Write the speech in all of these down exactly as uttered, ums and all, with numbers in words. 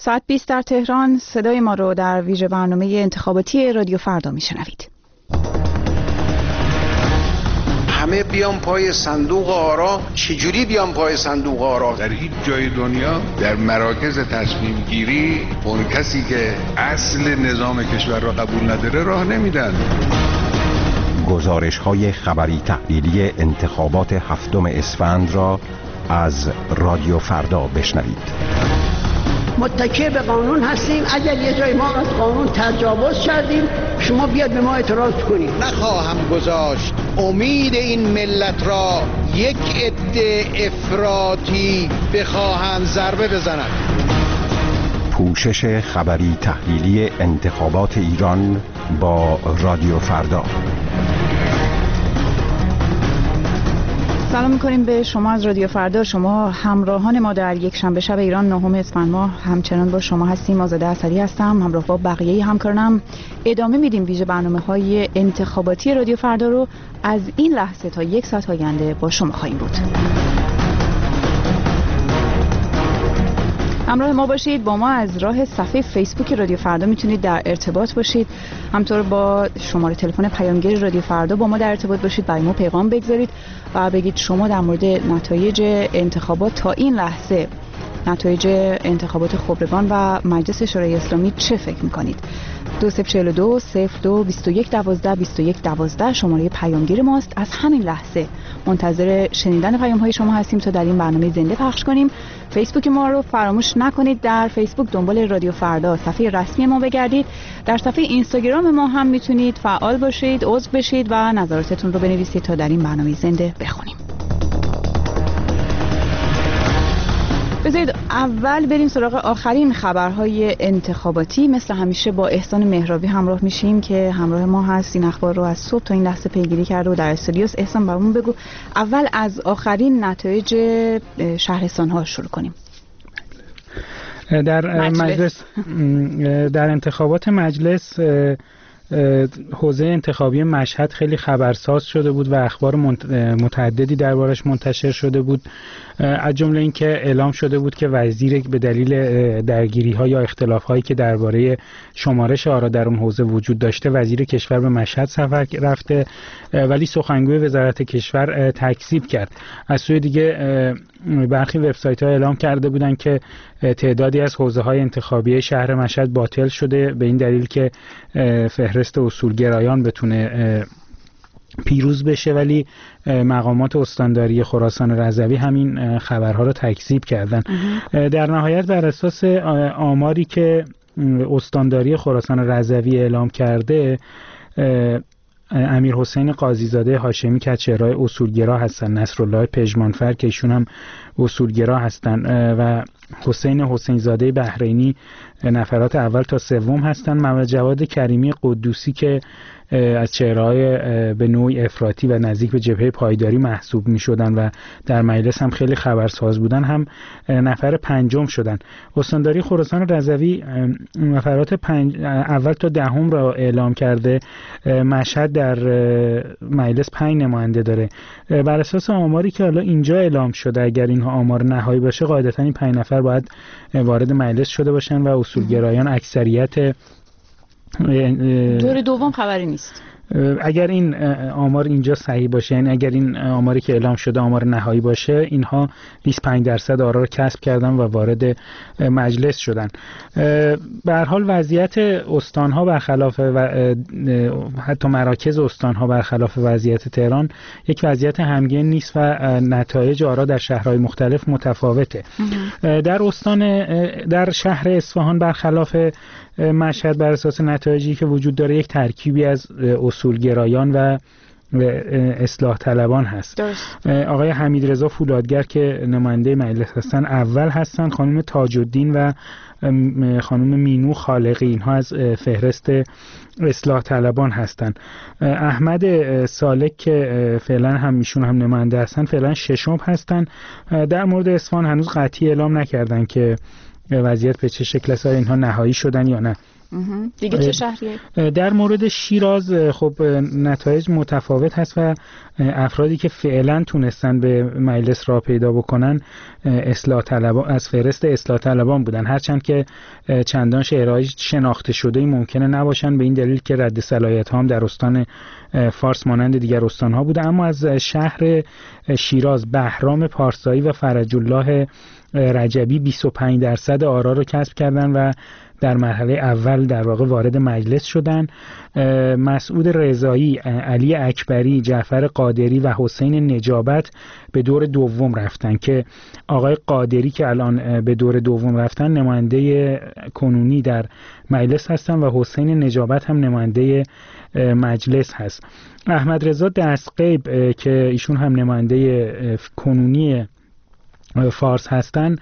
ساعت بیست در تهران. صدای ما رو در ویژه برنامه انتخاباتی رادیو فردا میشنوید. همه بیان پای صندوق آرا. چجوری بیان پای صندوق آرا؟ در هیچ جای دنیا در مراکز تصمیم گیری اون کسی که اصل نظام کشور را قبول نداره راه نمیدن. گزارش های خبری تحلیلی انتخابات هفتم اسفند را از رادیو فردا بشنوید. متکی به قانون هستیم. اگر یه جای ما از قانون تجاوز کردیم شما بیاد به ما اعتراض کنید. نخواهم گذاشت امید این ملت را یک عده افراطی بخواهند ضربه بزنند. پوشش خبری تحلیلی انتخابات ایران با رادیو فردا. سلام می‌کنیم به شما از رادیو فردا. شما همراهان ما در یک شنبه شب ایران نهم اسفند ماه همچنان با شما هستیم. آزاده اثری هستم همراه با بقیه همکارانم. ادامه میدیم ویژه برنامه‌های انتخاباتی رادیو فردا رو. از این لحظه تا یک ساعت آینده با شما خواهیم بود. همراه ما باشید. با ما از راه صفحه فیسبوک رادیو فردا میتونید در ارتباط باشید. همطور با شماره تلفن پیامگیر رادیو فردا با ما در ارتباط باشید، برای ما پیغام بگذارید و بگید شما در مورد نتایج انتخابات تا این لحظه، نتایج انتخابات خبرگان و مجلس شورای اسلامی چه فکر میکنید؟ دو صفر چهل دو صفر دو بیست و یک دوازده بیست و یک دوازده شماره پیامگیر ماست. از همین لحظه منتظر شنیدن پیام های شما هستیم تا در این برنامه زنده پخش کنیم. فیسبوک ما رو فراموش نکنید. در فیسبوک دنبال رادیو فردا صفحه رسمی ما بگردید. در صفحه اینستاگرام ما هم میتونید فعال باشید، عضو بشید و نظراتتون رو بنویسید تا در این برنامه زنده بخونیم. بذارید اول بریم سراغ آخرین خبرهای انتخاباتی. مثل همیشه با احسان مهرابی همراه میشیم که همراه ما هست، این اخبار رو از صبح تا این لحظه پیگیری کرده و در استودیوس. احسان برامون بگو اول از آخرین نتایج شهرستان ها شروع کنیم. در مجلس, مجلس در انتخابات مجلس حوزه انتخابی مشهد خیلی خبرساز شده بود و اخبار متعددی دربارش منتشر شده بود. از جمله اینکه اعلام شده بود که وزیر به دلیل درگیری‌ها یا اختلاف‌هایی که درباره شمارش آرا در اون حوزه وجود داشته، وزیر کشور به مشهد سفر رفته، ولی سخنگوی وزارت کشور تکذیب کرد. از سوی دیگه برخی وبسایت‌ها اعلام کرده بودند که تعدادی از حوزه‌های انتخابی شهر مشهد باطل شده به این دلیل که فهرست اصولگرایان بتونه پیروز بشه، ولی مقامات استانداری خراسان رضوی همین خبرها رو تکذیب کردن. در نهایت بر اساس آماری که استانداری خراسان رضوی اعلام کرده، امیر حسین قاضیزاده هاشمی که از چهره‌های اصولگرا هستن، نصرالله پژمانفر که ایشون هم اصولگرا هستن و حسین حسین زاده بحرینی نفرات اول تا سوم هستن. محمد جواد کریمی قدوسی که از چهره‌های به نوعی افراطی و نزدیک به جبهه پایداری محسوب می‌شدن و در مجلس هم خیلی خبرساز بودن هم نفر پنجم شدن. استانداری خراسان رضوی نفرات پنج اول تا دهم را اعلام کرده. مشهد در مجلس پنج نماینده داره. بر اساس آماری که حالا اینجا اعلام شده، اگر اینها آمار نهایی باشه، قاعدتاً این پنج نفر باید وارد مجلس شده باشن و اصولگرایان اکثریت. دور دوم خبری نیست. اگر این آمار اینجا صحیح باشه، یعنی اگر این آماری که اعلام شده آمار نهایی باشه، اینها بیست و پنج درصد آرا رو کسب کردن و وارد مجلس شدن. به هر حال وضعیت استان‌ها برخلاف و حتی مراکز استان‌ها برخلاف وضعیت تهران یک وضعیت همگین نیست و نتایج آرا در شهرهای مختلف متفاوته. در استان در شهر اصفهان برخلاف مشهد بر اساس نتایجی که وجود داره، یک ترکیبی از اصولگرایان و اصلاح طلبان هست. درست. آقای حمیدرضا فولادگر که نماینده مجلس هستن اول هستن، خانم تاج الدین و خانم مینو خالقی، اینها از فهرست اصلاح طلبان هستن. احمد سالک که فعلا هم ایشون هم نماینده هستن فعلا ششم هستن. در مورد اصفهان هنوز قطعی اعلام نکردن که وضعیت به چه شکل است، اینها نهایی شدن یا نه. دیگه چه شهریه؟ در مورد شیراز خب نتایج متفاوت هست و افرادی که فعلا تونستن به مجلس راه پیدا بکنن اصلاح طلبان از فهرست اصلاح طلبان بودن، هرچند که چندان شهرهای شناخته شده ممکنه نباشن به این دلیل که رد صلاحیت ها هم در استان فارس مانند دیگر استان ها بوده. اما از شهر شیراز بهرام پارسایی و فرج الله رجبی بیست و پنج درصد آرا رو کسب کردن و در مرحله اول در واقع وارد مجلس شدن. مسعود رضایی، علی اکبری، جعفر قادری و حسین نجابت به دور دوم رفتن که آقای قادری که الان به دور دوم رفتن نماینده کنونی در مجلس هستن و حسین نجابت هم نماینده مجلس هست. احمد رضا دستغیب که ایشون هم نماینده کنونی فارس هستن،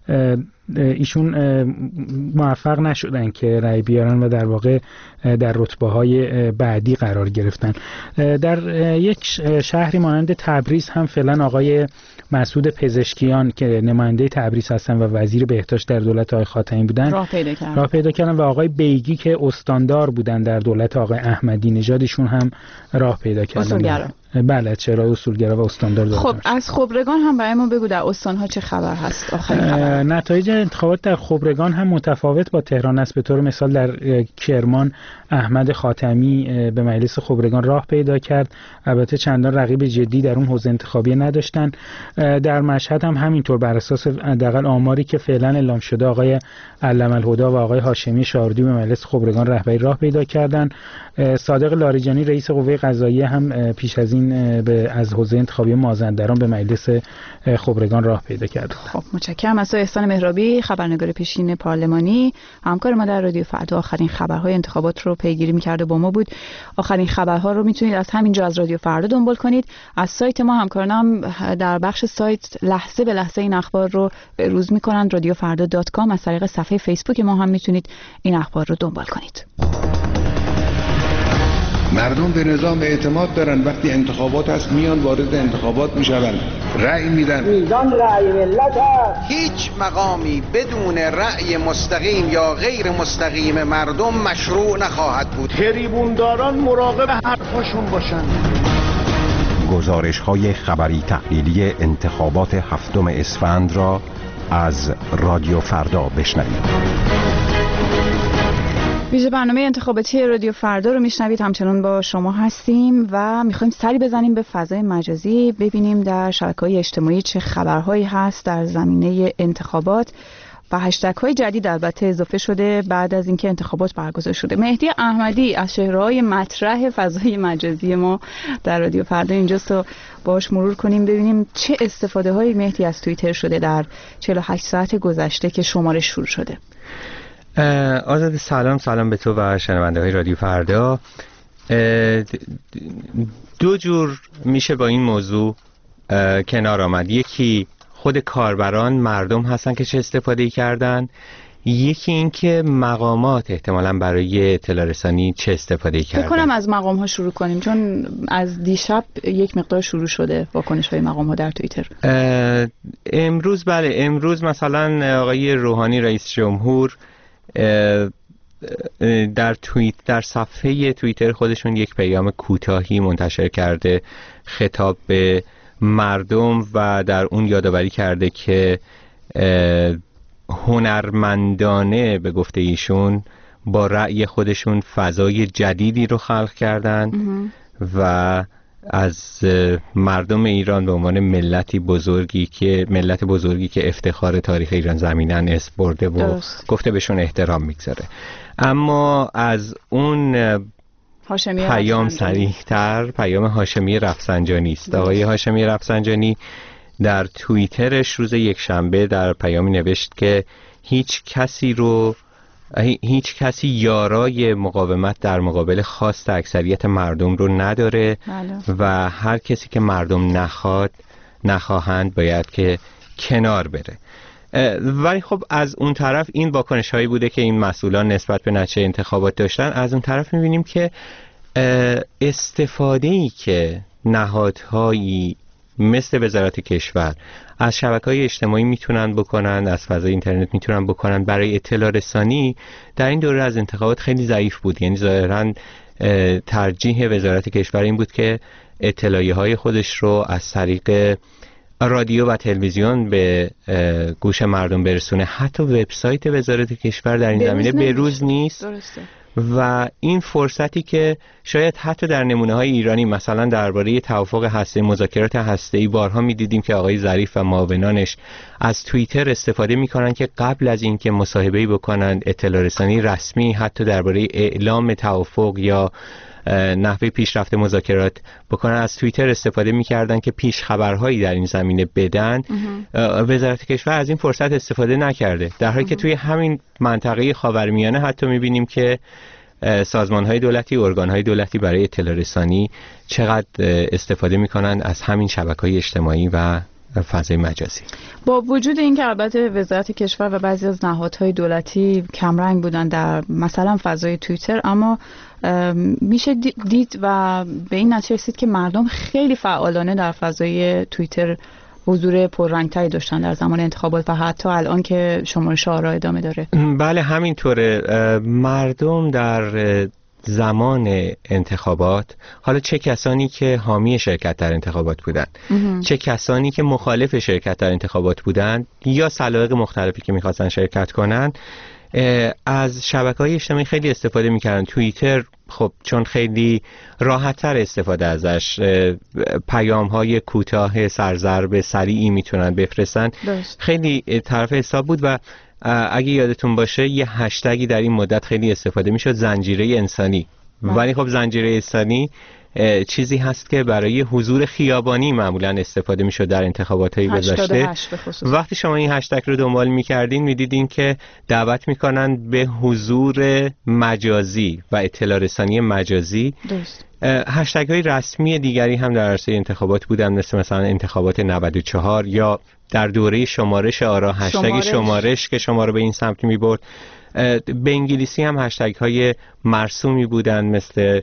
ایشون موفق نشدن که رأی بیارن و در واقع در رتبه های بعدی قرار گرفتن. در یک شهری مانند تبریز هم فعلا آقای مسعود پزشکیان که نماینده تبریز هستن و وزیر بهداشت در دولت آقای خاتمی بودن راه پیدا کردن راه پیدا کردن و آقای بیگی که استاندار بودن در دولت آقای احمدی نژادشون هم راه پیدا کردن. اصولگرا. بله، چرا اصولگرا و استاندار دولت. خب از خبرگان هم برای ما بگو در استان‌ها چه خبر هست؟ آخرین خبر. نتایج انتخابات در خبرگان هم متفاوت با تهران است. به طور مثال در کرمان احمد خاتمی به مجلس خبرگان راه پیدا کرد، البته چندان رقیب جدی در اون حوزه انتخابی نداشتن. در مشهد هم همینطور بر اساس حداقل آماری که فعلا اعلام شده آقای علم الهدی و آقای هاشمی شاردی به مجلس خبرگان رهبری راه پیدا کردن. صادق لاریجانی رئیس قوه قضاییه هم پیش از این به از حوزه انتخابی مازندران به مجلس خبرگان راه پیدا کرد. خب متشکرم از احسان مهرابی، خبرنگار پیشین پارلمانی، همکار ما در رادیو فردا. آخرین خبرهای انتخابات رو پیگیری می‌کرده با ما بود. آخرین خبرها رو میتونید از همینجا از رادیو فردا دنبال کنید. از سایت ما همکارانم در بخش سایت لحظه به لحظه این اخبار رو به روز می‌کنند. رادیو فردا دات کام. از طریق صفحه فیسبوک ما هم میتونید این اخبار رو دنبال کنید. مردم به نظام اعتماد دارن، وقتی انتخابات هست میان وارد انتخابات میشون، رأی میدن. میزان رأی ملت هست. هیچ مقامی بدون رأی مستقیم یا غیر مستقیم مردم مشروع نخواهد بود. تریبونداران مراقب حرفاشون باشن. گزارش های خبری تحلیلی انتخابات هفتم اسفند را از رادیو فردا بشنوید. ویژه برنامه انتخاباتی رادیو فردا رو میشنوید. همچنان با شما هستیم و میخوایم سری بزنیم به فضای مجازی، ببینیم در شبکه‌های اجتماعی چه خبرهایی هست در زمینه انتخابات و هشتگ های جدید البته اضافه شده بعد از اینکه انتخابات برگزار شده. مهدی احمدی از چهره‌های مطرح فضای مجازی ما در رادیو فردا اینجاست و باهاش مرور کنیم ببینیم چه استفاده های مهدی از توییتر شده در چهل و هشت ساعت گذشته که شمارش شروع شده. آزاده سلام سلام به تو و شنونده های رادیو فردا. دو جور میشه با این موضوع کنار آمد. یکی خود کاربران مردم هستن که چه استفاده کردن، یکی این که مقامات احتمالاً برای اطلاع رسانی چه استفاده کردن. فکر کنم از مقام ها شروع کنیم چون از دیشب یک مقدار شروع شده واکنش های مقام ها در توییتر. امروز بله امروز مثلا آقای روحانی رئیس جمهور در توییت در صفحه توییتر خودشون یک پیام کوتاهی منتشر کرده خطاب به مردم و در اون یادآوری کرده که هنرمندانه به گفته ایشون با رأی خودشون فضای جدیدی رو خلق کردن و از مردم ایران به عنوان ملتی بزرگی که ملت بزرگی که افتخار تاریخ ایران زمینن اسم برده و درست. گفته بهشون احترام میگذاره. اما از اون پیام صریح‌تر پیام هاشمی رفسنجانی است. آقای هاشمی رفسنجانی در توییترش روز یکشنبه در پیامی نوشت که هیچ کسی رو هیچ کسی یارای مقاومت در مقابل خواست اکثریت مردم رو نداره بله. و هر کسی که مردم نخواد نخواهند باید که کنار بره. ولی خب از اون طرف این واکنش هایی بوده که این مسئولان نسبت به نتیجه انتخابات داشتن. از اون طرف میبینیم که استفاده ای که نهادهایی مثل وزارت کشور از شبکه‌های اجتماعی میتونن بکنن، از فضای اینترنت میتونن بکنن برای اطلاع رسانی، در این دوره از انتخابات خیلی ضعیف بود. یعنی ظاهراً ترجیح وزارت کشور این بود که اطلاعیه‌های خودش رو از طریق رادیو و تلویزیون به گوش مردم برسونه. حتی وبسایت وزارت کشور در این زمینه به روز نیست. درسته. و این فرصتی که شاید حتی در نمونه‌های ایرانی، مثلا درباره توافق هسته مذاکرات هسته‌ای بارها می‌دیدیم که آقای ظریف و معاونانش از توییتر استفاده می‌کنن که قبل از اینکه مصاحبه‌ای بکنن، اطلاع رسانی رسمی حتی درباره اعلام توافق یا نحوه پیشرفت مذاکرات بکنن، از توییتر استفاده می‌کردن که پیش خبرهایی در این زمینه بدن. وزارت کشور از این فرصت استفاده نکرده، در حالی که توی همین منطقه خاورمیانه حتی می‌بینیم که سازمان‌های دولتی، ارگان‌های دولتی برای اطلاع رسانی چقدر استفاده می‌کنن از همین شبکه‌های اجتماعی و فضای مجازی. با وجود اینکه البته وزارت کشور و بعضی از نهادهای دولتی کمرنگ بودن در مثلا فضای توییتر، اما میشه دید و به این نتیجه رسید که مردم خیلی فعالانه در فضای توییتر حضور پررنگتری داشتن در زمان انتخابات و حتی الان که شمارش آرا ادامه داره. بله همینطوره. مردم در زمان انتخابات، حالا چه کسانی که حامی شرکت در انتخابات بودند، چه کسانی که مخالف شرکت در انتخابات بودند یا سلایق مختلفی که میخواستن شرکت کنن، از شبکه‌های اجتماعی خیلی استفاده میکردن. توییتر خب چون خیلی راحت‌تر استفاده ازش، پیام‌های کوتاه سرضرب سریعی میتونن بفرستن، خیلی طرف حساب بود. و اگه یادتون باشه یه هشتگی در این مدت خیلی استفاده میشد، زنجیره انسانی. ولی خب زنجیره انسانی چیزی هست که برای حضور خیابانی معمولا استفاده میشد در انتخابات‌های گذشته. وقتی شما این هشتگ رو دنبال میکردین میدیدین که دعوت میکنن به حضور مجازی و اطلاع رسانی مجازی. درست. هشتگ های رسمی دیگری هم در عرصه انتخابات بودن، مثل مثلا انتخابات نود و چهار یا در دوره شمارش آرا هشتگ شمارش. شمارش که شما رو به این سمت میبرد. به انگلیسی هم هشتگ های مرسومی بودن مثل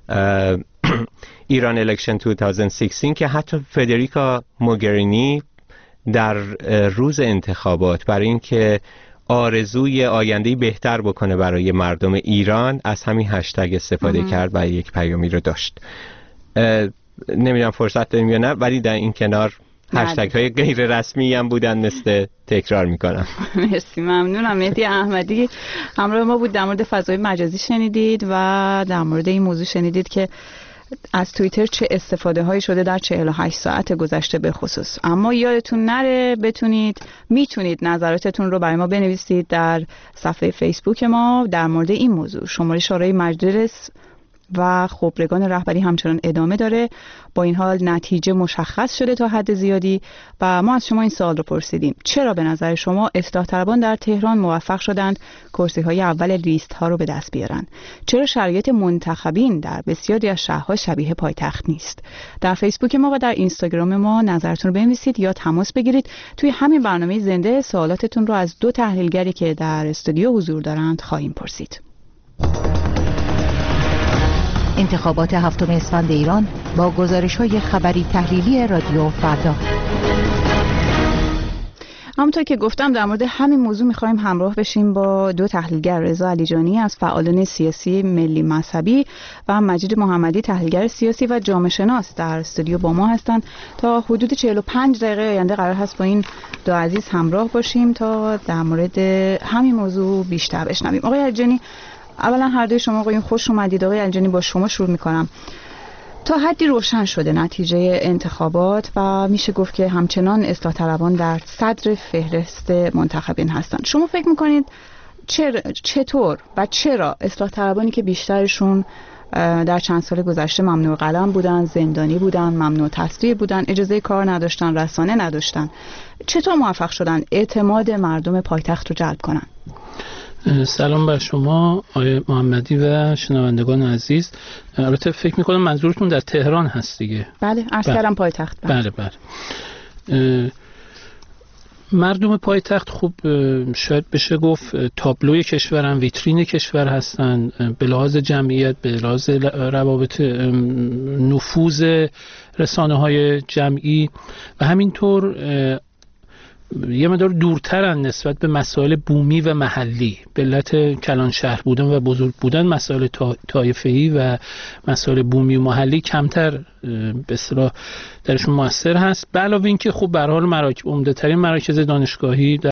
ایران الکشن دو هزار و شانزده که حتی فدریکا موگرینی در روز انتخابات برای اینکه آرزوی آینده‌ای بهتر بکنه برای مردم ایران از همین هشتگ استفاده ام. کرد و یک پیامی رو داشت. نمیدونم فرصت داریم یا نه، ولی در این کنار هشتگ های غیر رسمی هم بودن، مثل تکرار میکنم. مرسی، ممنونم. مهدی احمدی همراه ما بود. در مورد فضای مجازی شنیدید و در مورد این موضوع شنیدید که از توییتر چه استفاده هایی شده در چهل و هشت ساعت گذشته به خصوص. اما یادتون نره بتونید میتونید نظراتتون رو برای ما بنویسید در صفحه فیسبوک ما در مورد این موضوع. شمارش آرای مجلس و خبرگان رهبری همچنان ادامه داره. با این حال نتیجه مشخص شده تا حد زیادی و ما از شما این سوال رو پرسیدیم: چرا به نظر شما اصلاح طلبان در تهران موفق شدند کرسی های اول لیست ها رو به دست بیارن؟ چرا شرایط منتخبین در بسیاری از شهرها شبیه پایتخت نیست؟ در فیسبوک ما و در اینستاگرام ما نظرتون رو بنویسید یا تماس بگیرید. توی همین برنامه زنده سوالاتتون رو از دو تحلیلگری که در استودیو حضور دارند خواهیم پرسید. انتخابات هفتم اسفند ایران با گزارش‌های خبری تحلیلی رادیو فردا. همونطور که گفتم در مورد همین موضوع می‌خوایم همراه بشیم با دو تحلیلگر، رضا علیجانی از فعالان سیاسی ملی مذهبی و مجید محمدی تحلیلگر سیاسی و جامعه شناس در استودیو با ما هستند. تا حدود چهل و پنج دقیقه آینده قرار هست با این دو عزیز همراه باشیم تا در مورد همین موضوع بیشتر بشنویم. آقای علیجانی، اولا هر دوی شما آقایون خوش اومدید. آقای علیجانی با شما شروع میکنم. تا حدی روشن شده نتیجه انتخابات و میشه گفت که همچنان اصلاح طلبان در صدر فهرست منتخبین هستند. شما فکر میکنید چطور و چرا اصلاح طلبانی که بیشترشون در چند سال گذشته ممنوع قلم بودن، زندانی بودن، ممنوع تصویر بودن، اجازه کار نداشتن، رسانه نداشتن، چطور موفق شدن اعتماد مردم پایتخت رو جلب کنن؟ سلام بر شما آقای محمدی و شنوندگان عزیز. البته فکر میکنم منظورتون در تهران هست دیگه. بله، عرض کردم پایتخت. بله بله, بله. مردم پایتخت خوب شاید بشه گفت تابلوی کشورن، ویترین کشور هستن، به لحاظ جمعیت، به لحاظ روابط نفوذ رسانه‌های جمعی و همینطور یه مقدار دورترن نسبت به مسائل بومی و محلی. به علت کلان شهر بودن و بزرگ بودن مسائل طایفه‌ای و مسائل بومی و محلی کمتر به اصطلاح درشون موثر هست. به علاوه اینکه خب به هر حال مراکز عمده‌ترین مراکز دانشگاهی